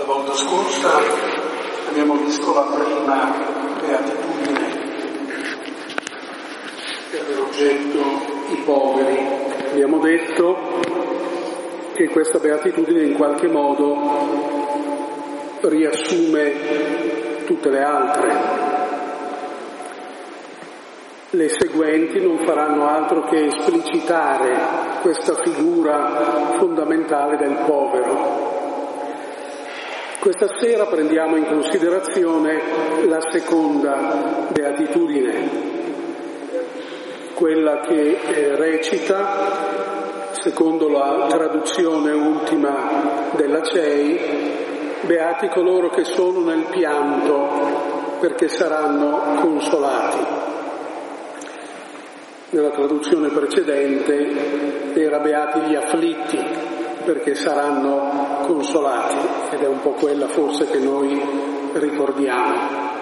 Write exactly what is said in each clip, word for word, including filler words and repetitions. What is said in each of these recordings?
volta scorsa abbiamo visto la prima beatitudine che aveva oggetto i poveri. Abbiamo detto che questa beatitudine in qualche modo riassume tutte le altre. Le seguenti non faranno altro che esplicitare questa figura fondamentale del povero. Questa sera prendiamo in considerazione la seconda beatitudine, quella che eh, recita, secondo la traduzione ultima della C E I, beati coloro che sono nel pianto, perché saranno consolati. Nella traduzione precedente era beati gli afflitti, perché saranno consolati, ed è un po' quella forse che noi ricordiamo.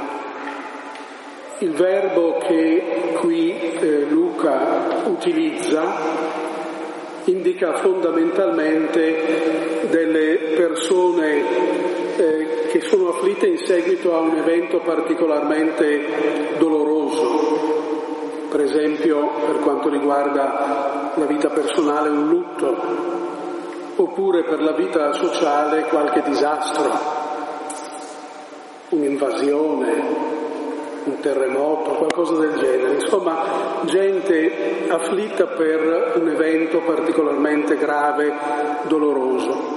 Il verbo che qui eh, Luca utilizza indica fondamentalmente delle persone eh, che sono afflitte in seguito a un evento particolarmente doloroso. Per esempio, per quanto riguarda la vita personale, un lutto, oppure per la vita sociale qualche disastro, un'invasione, un terremoto, qualcosa del genere. Insomma, gente afflitta per un evento particolarmente grave, doloroso.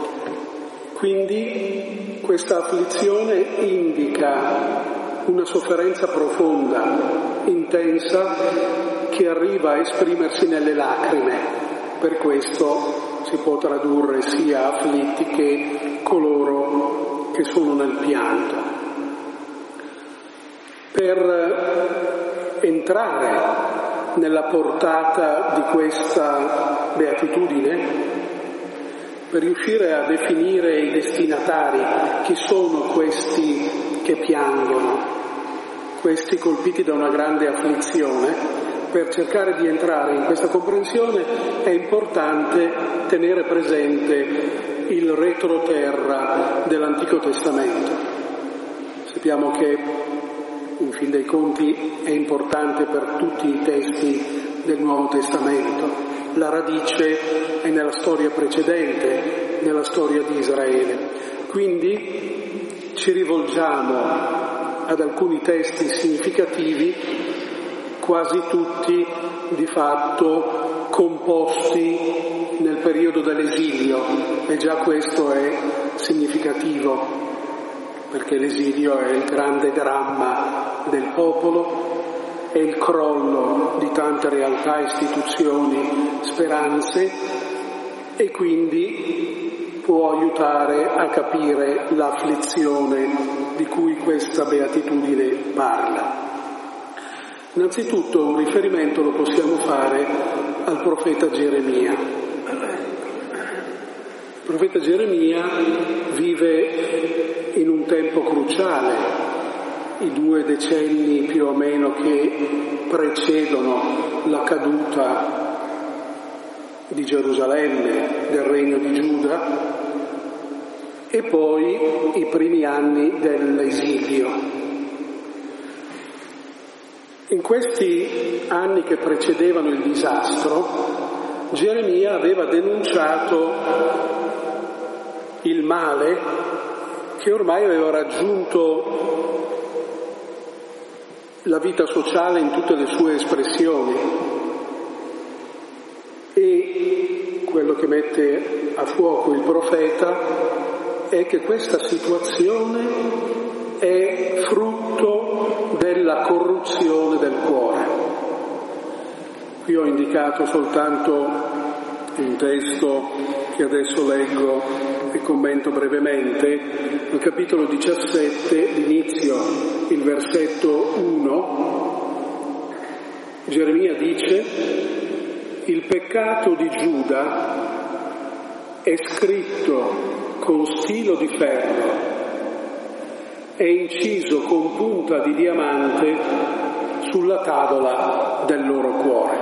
Quindi questa afflizione indica una sofferenza profonda, intensa, che arriva a esprimersi nelle lacrime. Per questo si può tradurre sia afflitti che coloro che sono nel pianto. Per entrare nella portata di questa beatitudine, per riuscire a definire i destinatari, chi sono questi che piangono, questi colpiti da una grande afflizione, per cercare di entrare in questa comprensione è importante tenere presente il retroterra dell'Antico Testamento. Sappiamo che in fin dei conti è importante per tutti i testi del Nuovo Testamento. La radice è nella storia precedente, nella storia di Israele. Quindi ci rivolgiamo ad alcuni testi significativi, quasi tutti di fatto composti nel periodo dell'esilio, e già questo è significativo, perché l'esilio è il grande dramma del popolo, è il crollo di tante realtà, istituzioni, speranze, e quindi può aiutare a capire l'afflizione di cui questa beatitudine parla. Innanzitutto un riferimento lo possiamo fare al profeta Geremia. Il profeta Geremia vive in un tempo cruciale, i due decenni più o meno che precedono la caduta di Gerusalemme, del regno di Giuda, e poi i primi anni dell'esilio. In questi anni che precedevano il disastro, Geremia aveva denunciato il male che ormai aveva raggiunto la vita sociale in tutte le sue espressioni, e quello che mette a fuoco il profeta è che questa situazione è frutto della corruzione del cuore. Qui ho indicato soltanto un testo che adesso leggo e commento brevemente, nel capitolo diciassette, l'inizio, il versetto uno, Geremia dice: il peccato di Giuda è scritto con stilo di ferro, è inciso con punta di diamante sulla tavola del loro cuore.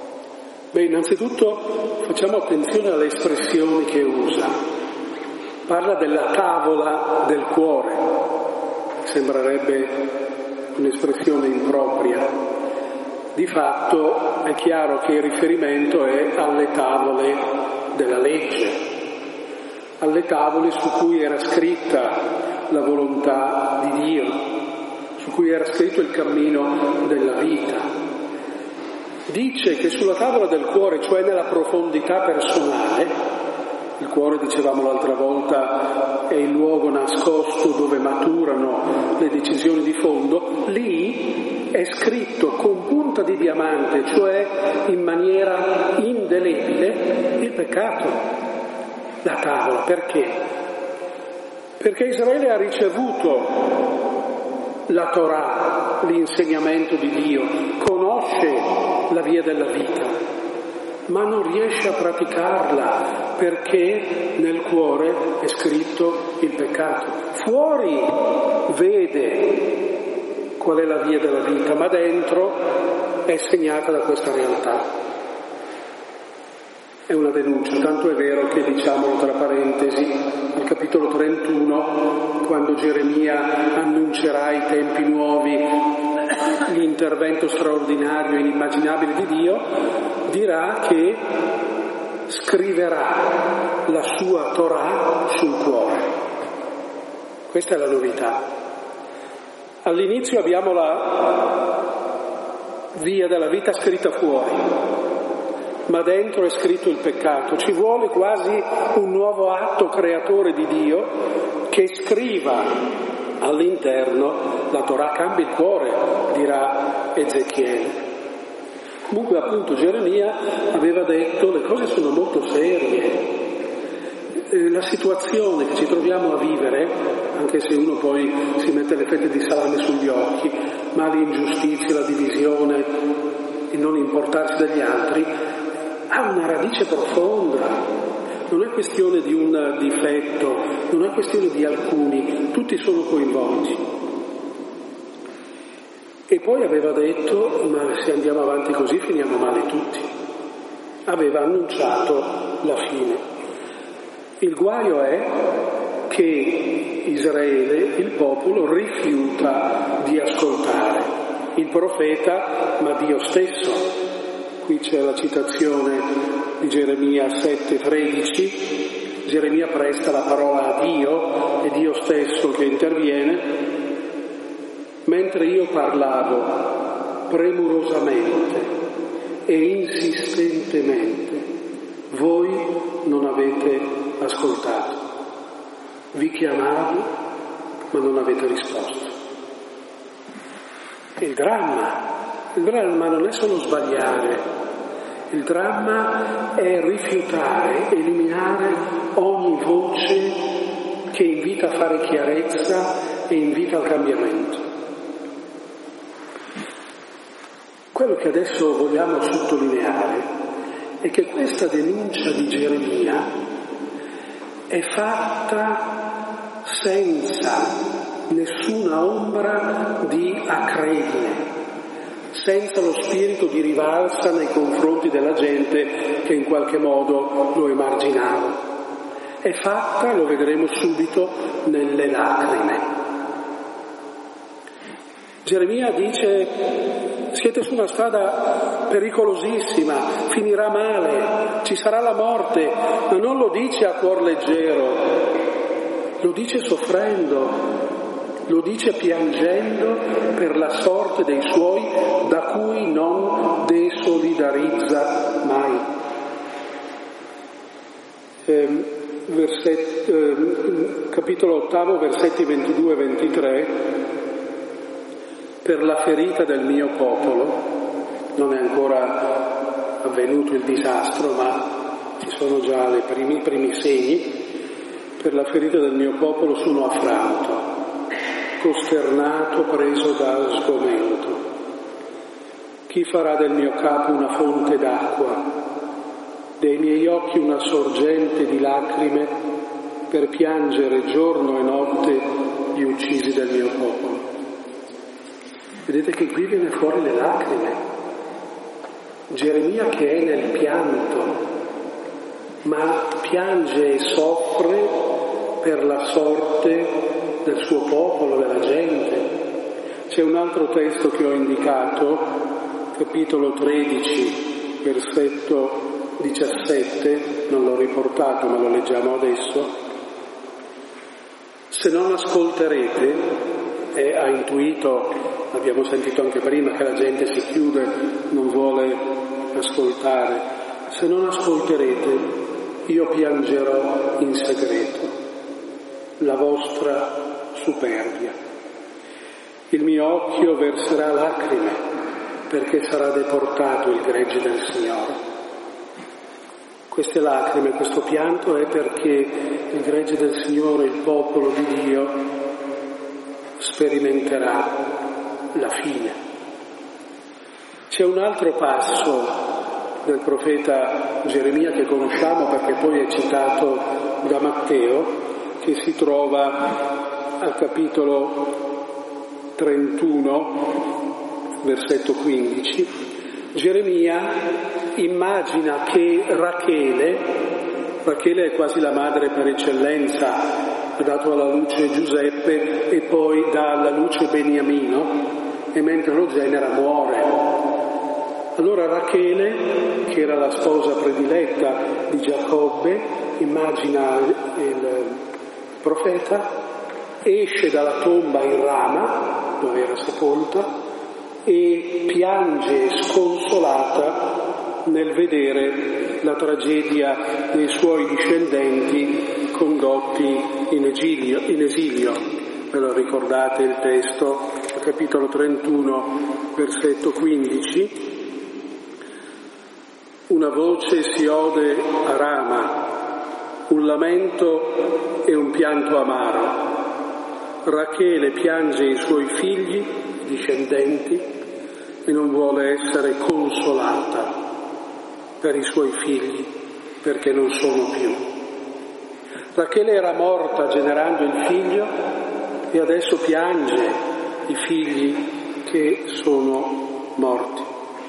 Beh, innanzitutto facciamo attenzione alle espressioni che usa, parla della tavola del cuore, sembrerebbe un'espressione impropria. Di fatto è chiaro che il riferimento è alle tavole della legge, alle tavole su cui era scritta la volontà di Dio, su cui era scritto il cammino della vita. Dice che sulla tavola del cuore, cioè nella profondità personale, il cuore, dicevamo l'altra volta, è il luogo nascosto dove maturano le decisioni di fondo, lì è scritto con punta di diamante, cioè in maniera indelebile, il peccato, la tavola. Perché? Perché Israele ha ricevuto la Torah, l'insegnamento di Dio, conosce la via della vita, ma non riesce a praticarla perché nel cuore è scritto il peccato. Fuori vede qual è la via della vita, ma dentro è segnata da questa realtà. È una denuncia, tanto è vero che, diciamolo tra parentesi, al capitolo trentuno, quando Geremia annuncerà i tempi nuovi, l'intervento straordinario e inimmaginabile di Dio, dirà che scriverà la sua Torah sul cuore. Questa è la novità. All'inizio abbiamo la via della vita scritta fuori, ma dentro è scritto il peccato. Ci vuole quasi un nuovo atto creatore di Dio che scriva all'interno la Torah. Cambia il cuore, dirà Ezechiele. Comunque, appunto, Geremia aveva detto le cose sono molto serie. La situazione che ci troviamo a vivere, anche se uno poi si mette le fette di salame sugli occhi, ma l'ingiustizia, la divisione, il non importarsi degli altri, ha una radice profonda. Non è questione di un difetto, non è questione di alcuni, tutti sono coinvolti. E poi aveva detto, ma se andiamo avanti così finiamo male tutti. Aveva annunciato la fine. Il guaio è che Israele, il popolo, rifiuta di ascoltare il profeta, ma Dio stesso. Qui c'è la citazione di Geremia sette tredici, Geremia presta la parola a Dio, è Dio stesso che interviene. Mentre io parlavo premurosamente e insistentemente, voi non avete ascoltato. Vi chiamavo, ma non avete risposto. Il dramma, il dramma non è solo sbagliare, il dramma è rifiutare, eliminare ogni voce che invita a fare chiarezza e invita al cambiamento. Quello che adesso vogliamo sottolineare è che questa denuncia di Geremia è fatta senza nessuna ombra di acredine, senza lo spirito di rivalsa nei confronti della gente che in qualche modo lo emarginava. È fatta, lo vedremo subito, nelle lacrime. Geremia dice: siete su una strada pericolosissima, finirà male, ci sarà la morte, ma non lo dice a cuor leggero, lo dice soffrendo, lo dice piangendo per la sorte dei suoi da cui non desolidarizza mai. Eh, verset, eh, capitolo ottavo, versetti ventidue e ventitré. Per la ferita del mio popolo, non è ancora avvenuto il disastro, ma ci sono già i primi, primi segni, per la ferita del mio popolo sono affranto, costernato, preso da sgomento. Chi farà del mio capo una fonte d'acqua, dei miei occhi una sorgente di lacrime, per piangere giorno e notte gli uccisi del mio popolo? Vedete che qui viene fuori le lacrime. Geremia che è nel pianto, ma piange e soffre per la sorte del suo popolo, della gente. C'è un altro testo che ho indicato, capitolo tredici, versetto diciassette, non l'ho riportato ma lo leggiamo adesso. Se non ascolterete, e ha intuito, abbiamo sentito anche prima che la gente si chiude, non vuole ascoltare, se non ascolterete io piangerò in segreto la vostra superbia. Il mio occhio verserà lacrime perché sarà deportato il gregge del Signore. Queste lacrime, questo pianto è perché il gregge del Signore, il popolo di Dio, sperimenterà la fine. C'è un altro passo del profeta Geremia che conosciamo perché poi è citato da Matteo, che si trova al capitolo trentuno, versetto quindici. Geremia immagina che Rachele, Rachele è quasi la madre per eccellenza, ha dato alla luce Giuseppe e poi dà alla luce Beniamino, e mentre lo genera muore. Allora Rachele, che era la sposa prediletta di Giacobbe, immagina il profeta, esce dalla tomba in Rama, dove era sepolta, e piange sconsolata nel vedere la tragedia dei suoi discendenti condotti in esilio. In esilio. Ve lo ricordate il testo, capitolo trentuno, versetto quindici. Una voce si ode a Rama, un lamento e un pianto amaro. Rachele piange i suoi figli, discendenti, e non vuole essere consolata per i suoi figli perché non sono più. Rachele era morta generando il figlio e adesso piange i figli che sono morti.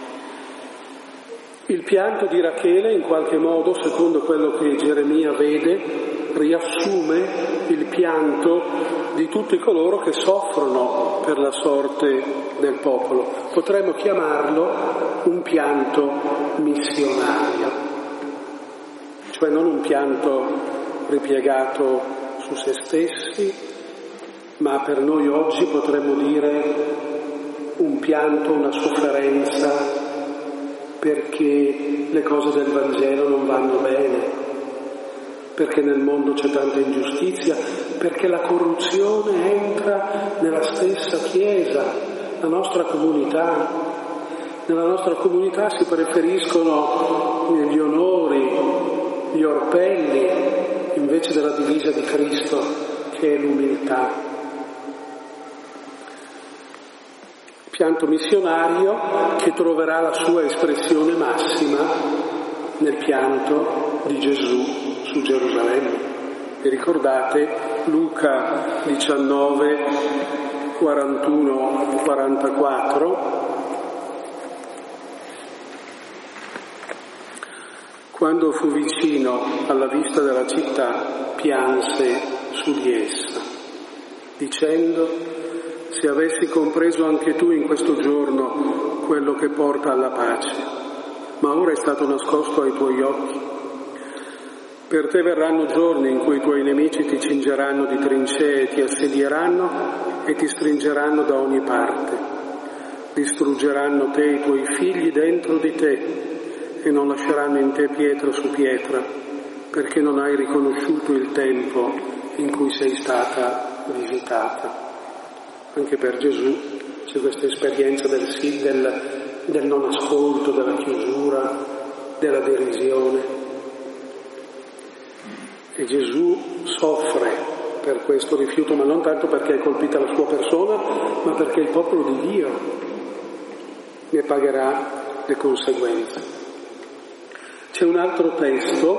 Il pianto di Rachele, in qualche modo, secondo quello che Geremia vede, riassume il pianto di tutti coloro che soffrono per la sorte del popolo. Potremmo chiamarlo un pianto missionario, cioè non un pianto ripiegato su se stessi, ma per noi oggi potremmo dire un pianto, una sofferenza perché le cose del Vangelo non vanno bene, perché nel mondo c'è tanta ingiustizia, perché la corruzione entra nella stessa Chiesa, la nostra comunità. Nella nostra comunità si preferiscono gli onori, gli orpelli, invece della divisa di Cristo, che è l'umiltà. Pianto missionario che troverà la sua espressione massima nel pianto di Gesù su Gerusalemme. Vi ricordate Luca diciannove, quarantuno quarantaquattro? Quando fu vicino alla vista della città, pianse su di essa, dicendo: se avessi compreso anche tu in questo giorno quello che porta alla pace, ma ora è stato nascosto ai tuoi occhi. Per te verranno giorni in cui i tuoi nemici ti cingeranno di trincee, ti assedieranno e ti stringeranno da ogni parte. Distruggeranno te e i tuoi figli dentro di te e non lasceranno in te pietra su pietra, perché non hai riconosciuto il tempo in cui sei stata visitata. Anche per Gesù c'è questa esperienza del sì, del, del non ascolto, della chiusura, della derisione. E Gesù soffre per questo rifiuto, ma non tanto perché è colpita la sua persona, ma perché il popolo di Dio ne pagherà le conseguenze. C'è un altro testo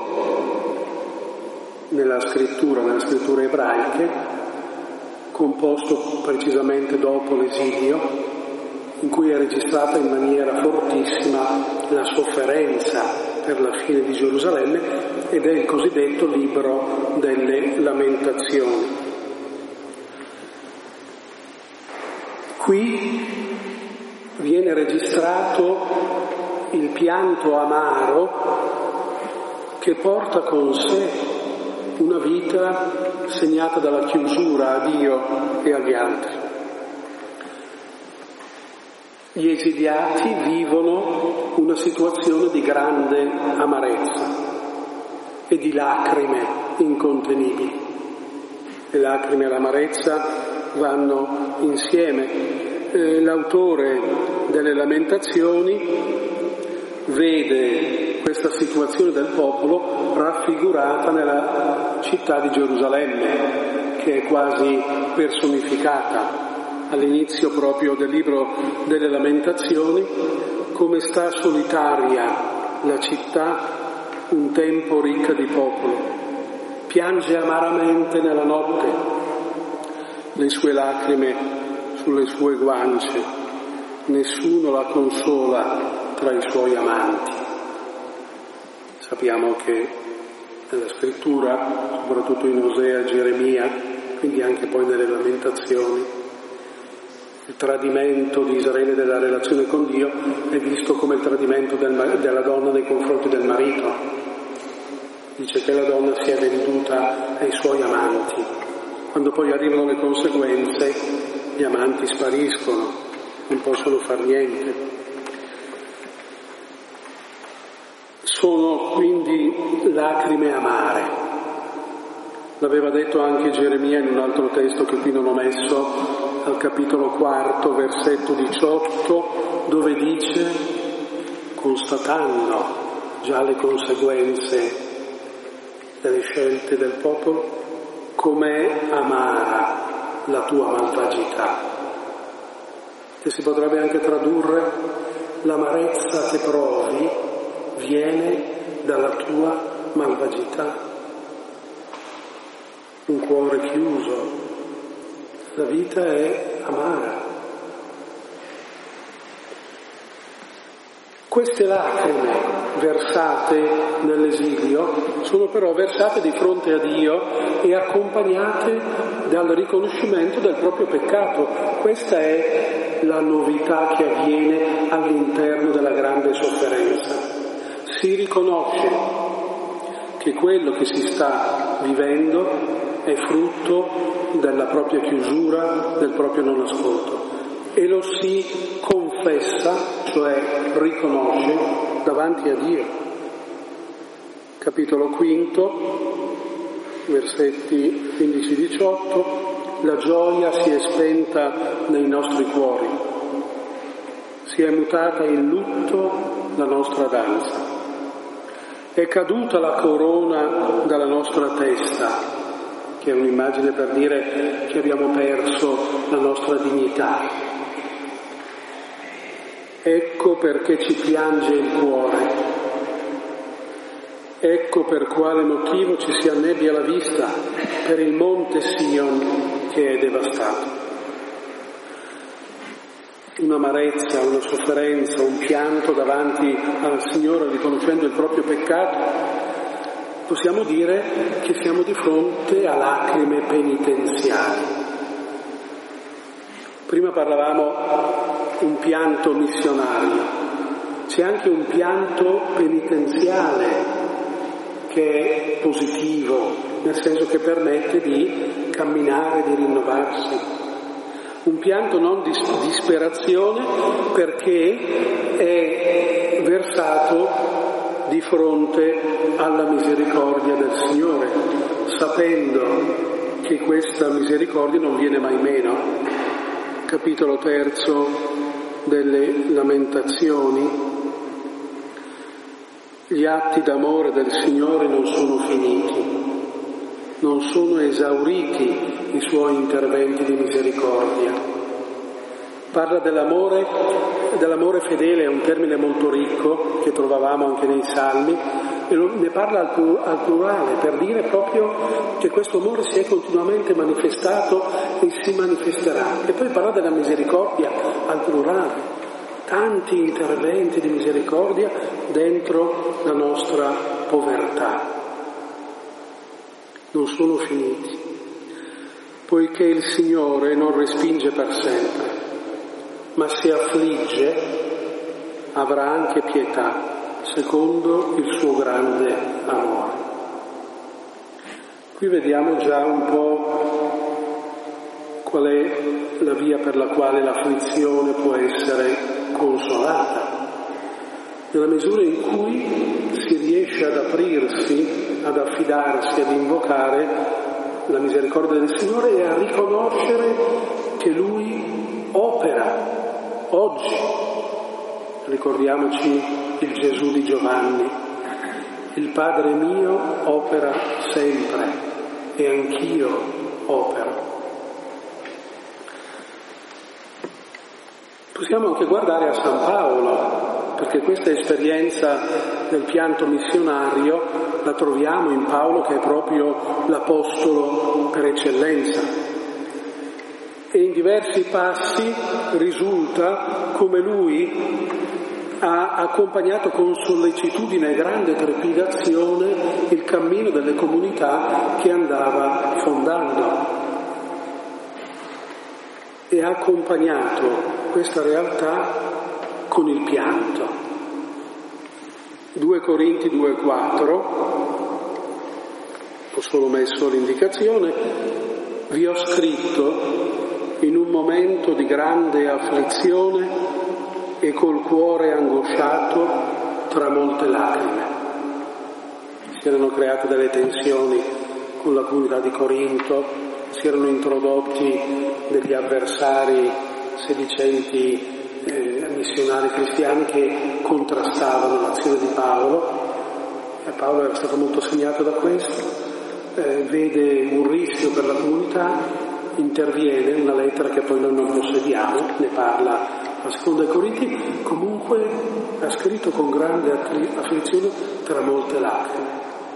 nella scrittura, nelle scritture ebraiche, composto precisamente dopo l'esilio, in cui è registrata in maniera fortissima la sofferenza per la fine di Gerusalemme, ed è il cosiddetto libro delle Lamentazioni. Qui viene registrato il pianto amaro che porta con sé una vita segnata dalla chiusura a Dio e agli altri. Gli esiliati vivono una situazione di grande amarezza e di lacrime incontenibili. Le lacrime e l'amarezza vanno insieme. Eh, l'autore delle Lamentazioni vede questa situazione del popolo raffigurata nella città di Gerusalemme, che è quasi personificata all'inizio proprio del libro delle Lamentazioni, come sta solitaria la città un tempo ricca di popolo, piange amaramente nella notte, le sue lacrime sulle sue guance, nessuno la consola tra i suoi amanti. Sappiamo che nella scrittura, soprattutto in Osea e Geremia, quindi anche poi nelle Lamentazioni, il tradimento di Israele della relazione con Dio è visto come il tradimento del, della donna nei confronti del marito. Dice che la donna si è venduta ai suoi amanti. Quando poi arrivano le conseguenze, gli amanti spariscono, non possono far niente. Sono quindi lacrime amare. L'aveva detto anche Geremia in un altro testo che qui non ho messo, al capitolo quarto, versetto diciotto, dove dice, constatando già le conseguenze delle scelte del popolo, com'è amara la tua malvagità. Che si potrebbe anche tradurre, l'amarezza che provi viene dalla tua malvagità. Un cuore chiuso, la vita è amara. Queste lacrime versate nell'esilio sono però versate di fronte a Dio e accompagnate dal riconoscimento del proprio peccato. Questa è la novità che avviene all'interno della grande sofferenza. Si riconosce che quello che si sta vivendo è frutto della propria chiusura, del proprio non ascolto, e lo si confessa, cioè riconosce davanti a Dio. Capitolo quinto, versetti quindici diciotto, la gioia si è spenta nei nostri cuori, si è mutata in lutto la nostra danza, è caduta la corona dalla nostra testa, che è un'immagine per dire che abbiamo perso la nostra dignità. Ecco perché ci piange il cuore, ecco per quale motivo ci si annebbia la vista per il monte Sion che è devastato. Un'amarezza, una sofferenza, un pianto davanti al Signore riconoscendo il proprio peccato. Possiamo dire che siamo di fronte a lacrime penitenziali. Prima parlavamo un pianto missionario, c'è anche un pianto penitenziale che è positivo, nel senso che permette di camminare, di rinnovarsi. Un pianto non di disperazione, perché è versato di fronte alla misericordia del Signore, sapendo che questa misericordia non viene mai meno. Capitolo terzo delle Lamentazioni. Gli atti d'amore del Signore non sono finiti, non sono esauriti i suoi interventi di misericordia. Parla dell'amore, dell'amore fedele, è un termine molto ricco che trovavamo anche nei Salmi, e lo, ne parla al, al plurale, per dire proprio che questo amore si è continuamente manifestato e si manifesterà. E poi parla della misericordia al plurale, tanti interventi di misericordia dentro la nostra povertà. Non sono finiti, poiché il Signore non respinge per sempre, ma se affligge avrà anche pietà, secondo il suo grande amore. Qui vediamo già un po' qual è la via per la quale l'afflizione può essere consolata, nella misura in cui si riesce ad aprirsi, ad affidarsi, ad invocare la misericordia del Signore e a riconoscere che Lui opera oggi. Ricordiamoci il Gesù di Giovanni: il Padre mio opera sempre e anch'io opero. Possiamo anche guardare a San Paolo, perché questa esperienza del pianto missionario la troviamo in Paolo, che è proprio l'apostolo per eccellenza. E in diversi passi risulta come lui ha accompagnato con sollecitudine e grande trepidazione il cammino delle comunità che andava fondando. E ha accompagnato questa realtà con il pianto. due Corinti due quattro, ho solo messo l'indicazione: vi ho scritto in un momento di grande afflizione e col cuore angosciato tra molte lacrime. Si erano create delle tensioni con la comunità di Corinto, si erano introdotti degli avversari sedicenti eh, missionari cristiani che contrastavano l'azione di Paolo, e Paolo era stato molto segnato da questo, eh, vede un rischio per la comunità, interviene, una lettera che poi noi non possediamo, ne parla la seconda ai Corinti, comunque ha scritto con grande afflizione tra molte lacrime.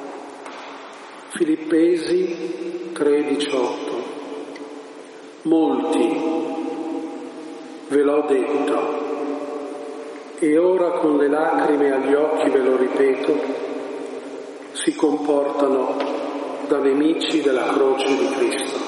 Filippesi tre diciotto: molti ve l'ho detto, e ora con le lacrime agli occhi ve lo ripeto, si comportano da nemici della croce di Cristo.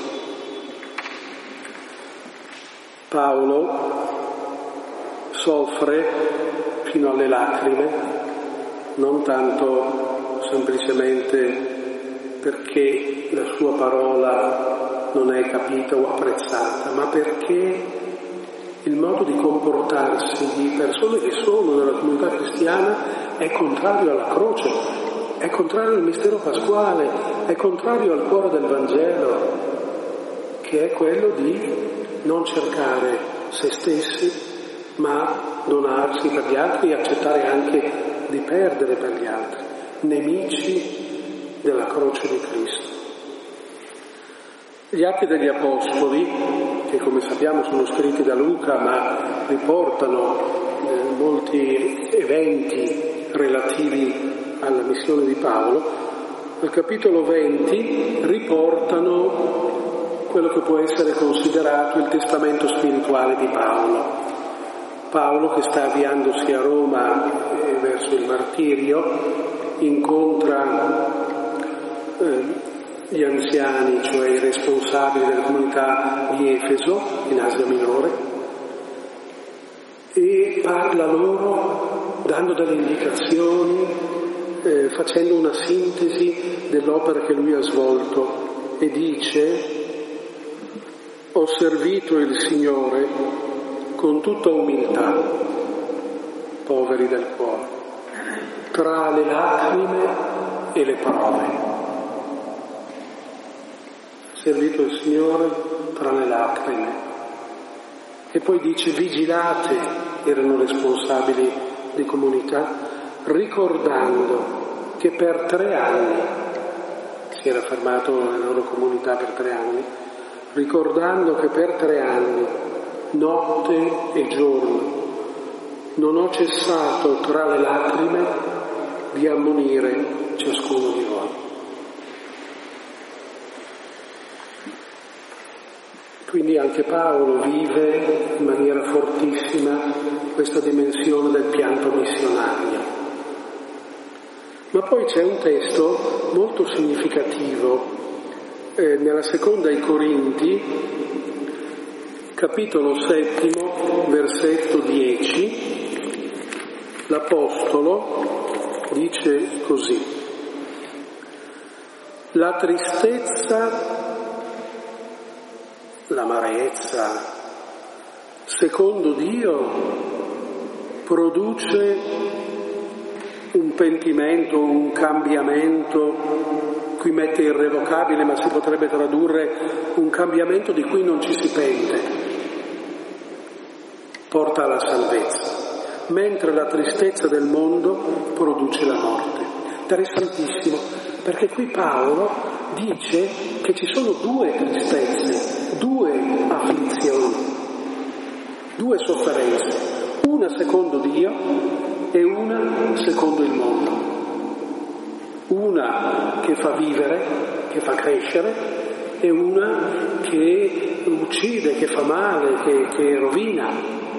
Paolo soffre fino alle lacrime, non tanto semplicemente perché la sua parola non è capita o apprezzata, ma perché il modo di comportarsi di persone che sono nella comunità cristiana è contrario alla croce, è contrario al mistero pasquale, è contrario al cuore del Vangelo, che è quello di non cercare se stessi, ma donarsi per gli altri e accettare anche di perdere per gli altri, nemici della croce di Cristo. Gli Atti degli Apostoli, che come sappiamo sono scritti da Luca, ma riportano eh, molti eventi relativi alla missione di Paolo, al capitolo venti riportano quello che può essere considerato il testamento spirituale di Paolo. Paolo, che sta avviandosi a Roma eh, verso il martirio, incontra eh, gli anziani, cioè i responsabili della comunità di Efeso, in Asia Minore, e parla loro dando delle indicazioni, eh, facendo una sintesi dell'opera che lui ha svolto, e dice: ho servito il Signore con tutta umiltà, poveri del cuore, tra le lacrime e le prove. Servito il Signore tra le lacrime. E poi dice: vigilate, erano responsabili di comunità, ricordando che per tre anni, si era fermato nella loro comunità per tre anni, ricordando che per tre anni, notte e giorno, non ho cessato tra le lacrime di ammonire ciascuno di voi. Quindi anche Paolo vive in maniera fortissima questa dimensione del pianto missionario. Ma poi c'è un testo molto significativo eh, nella seconda ai Corinti, capitolo settimo, versetto dieci, l'Apostolo dice così: la tristezza, l'amarezza, secondo Dio, produce un pentimento, un cambiamento, qui mette irrevocabile, ma si potrebbe tradurre un cambiamento di cui non ci si pente, porta alla salvezza, mentre la tristezza del mondo produce la morte. Interessantissimo, perché qui Paolo dice che ci sono due tristezze, due afflizioni, due sofferenze, una secondo Dio e una secondo il mondo, una che fa vivere, che fa crescere, e una che uccide, che fa male, che, che rovina.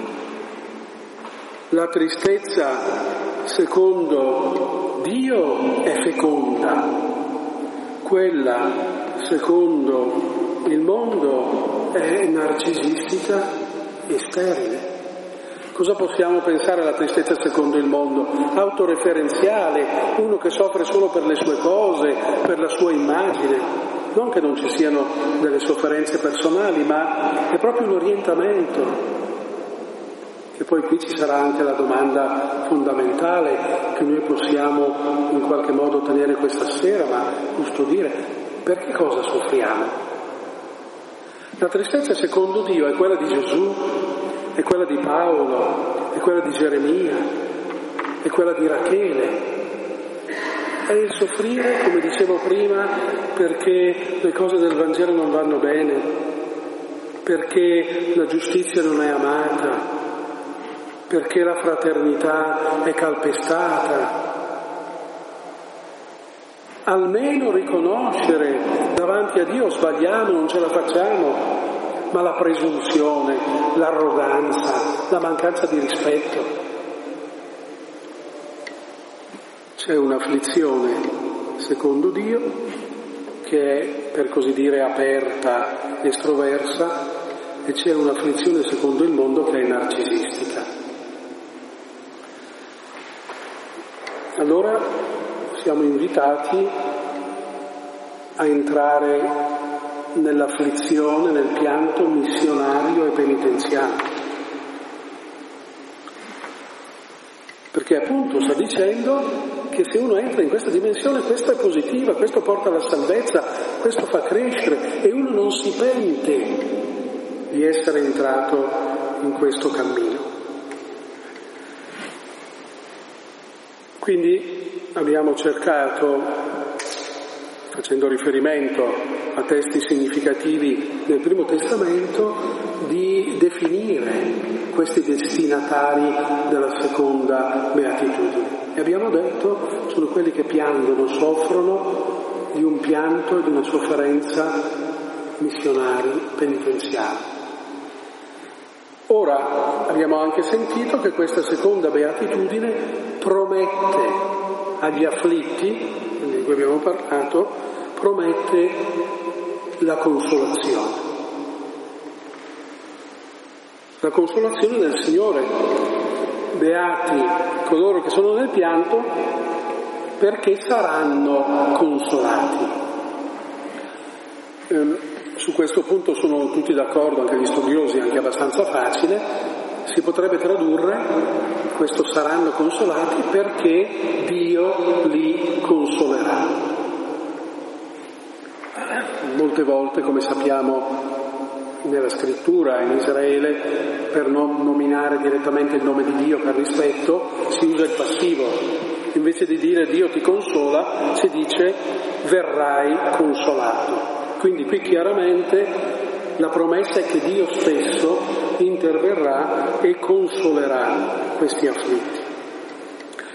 La tristezza secondo Dio è feconda, quella secondo il mondo è narcisistica e sterile. Cosa possiamo pensare alla tristezza secondo il mondo? Autoreferenziale, uno che soffre solo per le sue cose, per la sua immagine. Non che non ci siano delle sofferenze personali, ma è proprio un orientamento. E poi qui ci sarà anche la domanda fondamentale che noi possiamo in qualche modo tenere questa sera, ma custodire: per che cosa soffriamo? La tristezza secondo Dio è quella di Gesù, è quella di Paolo, è quella di Geremia, è quella di Rachele. È il soffrire, come dicevo prima, perché le cose del Vangelo non vanno bene, perché la giustizia non è amata, perché la fraternità è calpestata. Almeno riconoscere davanti a Dio: sbagliamo, non ce la facciamo, ma la presunzione, l'arroganza, la mancanza di rispetto. C'è un'afflizione secondo Dio che è, per così dire, aperta, estroversa, e c'è un'afflizione secondo il mondo che è narcisistica. Allora siamo invitati a entrare nell'afflizione, nel pianto missionario e penitenziario. Perché appunto sta dicendo che se uno entra in questa dimensione, questa è positiva, questo porta alla salvezza, questo fa crescere, e uno non si pente di essere entrato in questo cammino. Quindi abbiamo cercato, facendo riferimento a testi significativi del Primo Testamento, di definire questi destinatari della seconda beatitudine. E abbiamo detto, sono quelli che piangono, soffrono di un pianto e di una sofferenza missionari, penitenziali. Ora abbiamo anche sentito che questa seconda beatitudine promette agli afflitti, di cui abbiamo parlato, promette la consolazione. La consolazione del Signore. Beati coloro che sono nel pianto, perché saranno consolati. Eh, su questo punto sono tutti d'accordo, anche gli studiosi, anche abbastanza facile. Si potrebbe tradurre questo saranno consolati perché Dio li consolerà. Molte volte, come sappiamo, nella scrittura in Israele, per non nominare direttamente il nome di Dio per rispetto, si usa il passivo. Invece di dire Dio ti consola, si dice verrai consolato. Quindi qui chiaramente la promessa è che Dio stesso interverrà e consolerà questi afflitti.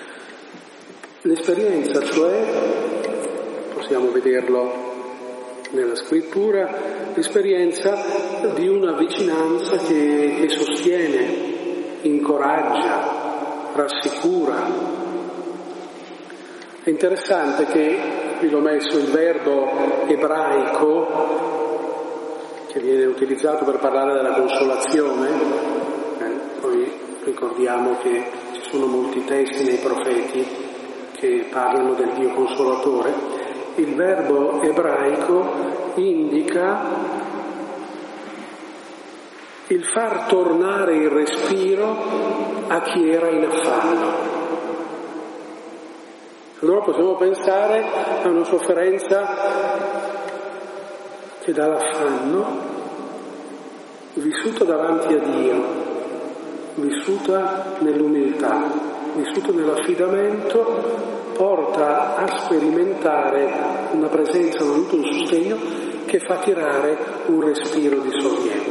L'esperienza, cioè, possiamo vederlo nella scrittura, l'esperienza di una vicinanza che, che sostiene, incoraggia, rassicura. È interessante che qui l'ho messo il verbo ebraico che viene utilizzato per parlare della consolazione, eh, poi ricordiamo che ci sono molti testi nei profeti che parlano del Dio consolatore. Il verbo ebraico indica il far tornare il respiro a chi era in affanno. Allora possiamo pensare a una sofferenza che dà l'affanno, vissuta davanti a Dio, vissuta nell'umiltà, vissuta nell'affidamento, porta a sperimentare una presenza, un aiuto, un sostegno che fa tirare un respiro di sollievo.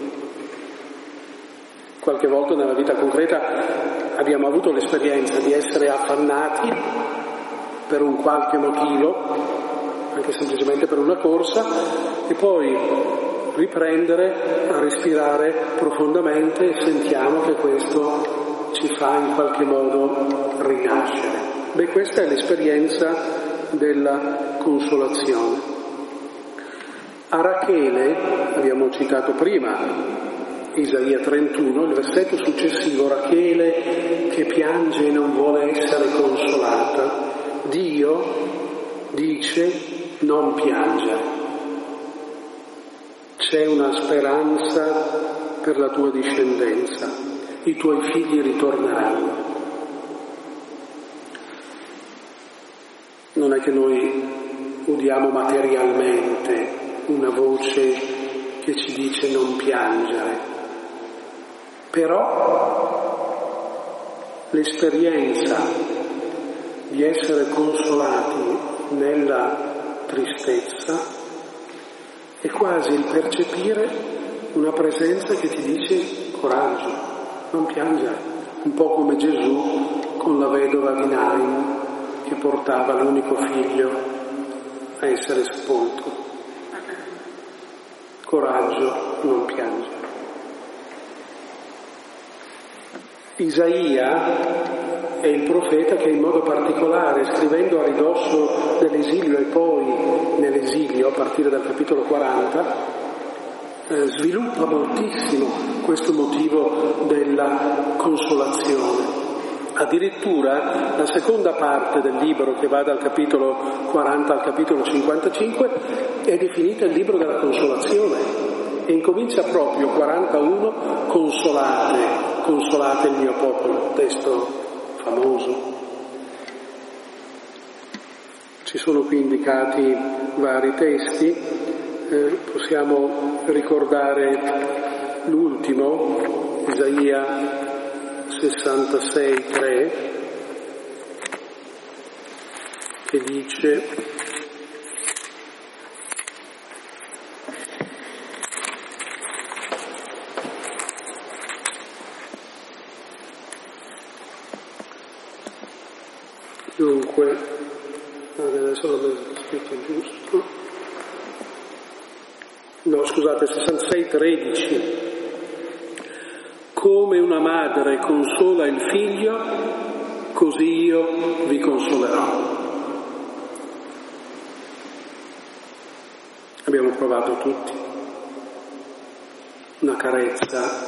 Qualche volta nella vita concreta abbiamo avuto l'esperienza di essere affannati per un qualche motivo, anche semplicemente per una corsa, e poi riprendere a respirare profondamente e sentiamo che questo ci fa in qualche modo rinascere. Beh, questa è l'esperienza della consolazione. A Rachele, abbiamo citato prima, Isaia trentuno, il versetto successivo, Rachele che piange e non vuole essere consolata. Dio dice: non piangere, c'è una speranza per la tua discendenza, i tuoi figli ritorneranno. Non è che noi udiamo materialmente una voce che ci dice non piangere, però l'esperienza di essere consolati nella tristezza è quasi il percepire una presenza che ti dice coraggio, non piangere, un po' come Gesù con la vedova di Nain che portava l'unico figlio a essere sepolto. Coraggio, non piangere. Isaia è il profeta che in modo particolare, scrivendo a ridosso dell'esilio e poi nell'esilio, a partire dal capitolo quaranta, eh, sviluppa moltissimo questo motivo della consolazione. Addirittura la seconda parte del libro, che va dal capitolo quaranta al capitolo cinquantacinque, è definita il libro della consolazione e incomincia proprio quarantauno: consolate, consolate il mio popolo, testo famoso. Ci sono qui indicati vari testi, eh, possiamo ricordare l'ultimo, Isaia sessantasei tre, che dice: dunque, adesso l'ho scritto giusto, no scusate, sessantasei tredici, come una madre consola il figlio, così io vi consolerò. Abbiamo provato tutti una carezza,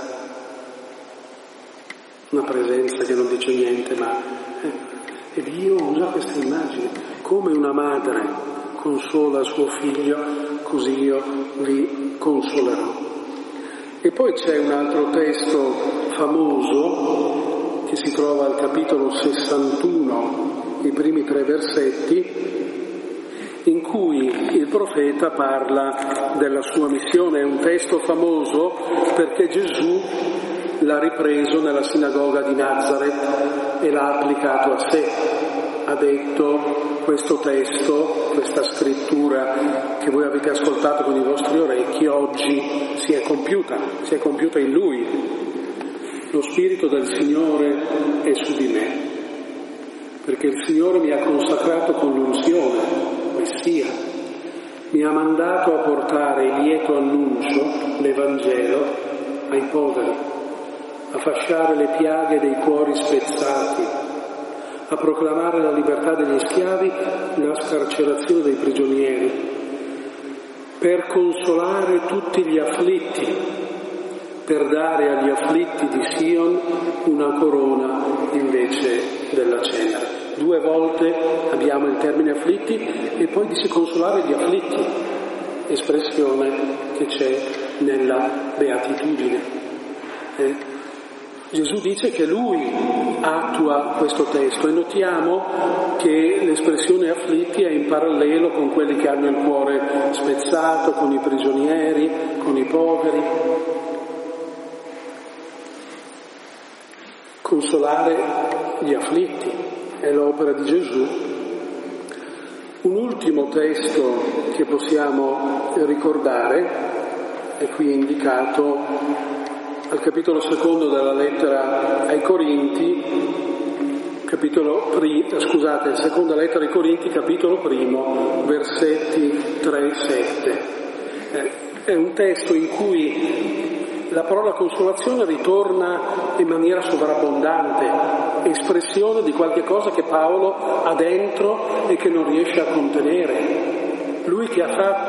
una presenza che non dice niente, ma eh, e Dio usa questa immagine: come una madre consola suo figlio, così io vi consolerò. E poi c'è un altro testo famoso che si trova al capitolo sessantuno, i primi tre versetti, in cui il profeta parla della sua missione. È un testo famoso perché Gesù l'ha ripreso nella sinagoga di Nazareth e l'ha applicato a sé. Ha detto: questo testo, questa scrittura che voi avete ascoltato con i vostri orecchi, oggi si è compiuta, si è compiuta in Lui. Lo Spirito del Signore è su di me, perché il Signore mi ha consacrato con l'unzione, Messia, mi ha mandato a portare il lieto annuncio, l'Evangelo, ai poveri, a fasciare le piaghe dei cuori spezzati, a proclamare la libertà degli schiavi, la scarcerazione dei prigionieri, per consolare tutti gli afflitti, per dare agli afflitti di Sion una corona invece della cenere. Due volte abbiamo il termine afflitti e poi dice consolare gli afflitti, espressione che c'è nella beatitudine. Eh? Gesù dice che lui attua questo testo e notiamo che l'espressione afflitti è in parallelo con quelli che hanno il cuore spezzato, con i prigionieri, con i poveri. Consolare gli afflitti è l'opera di Gesù. Un ultimo testo che possiamo ricordare è qui indicato al capitolo secondo della lettera ai Corinti, capitolo pri, scusate, seconda lettera ai Corinti, capitolo primo, versetti tre sette. Eh, è un testo in cui la parola consolazione ritorna in maniera sovrabbondante, espressione di qualche cosa che Paolo ha dentro e che non riesce a contenere. Lui che ha fatto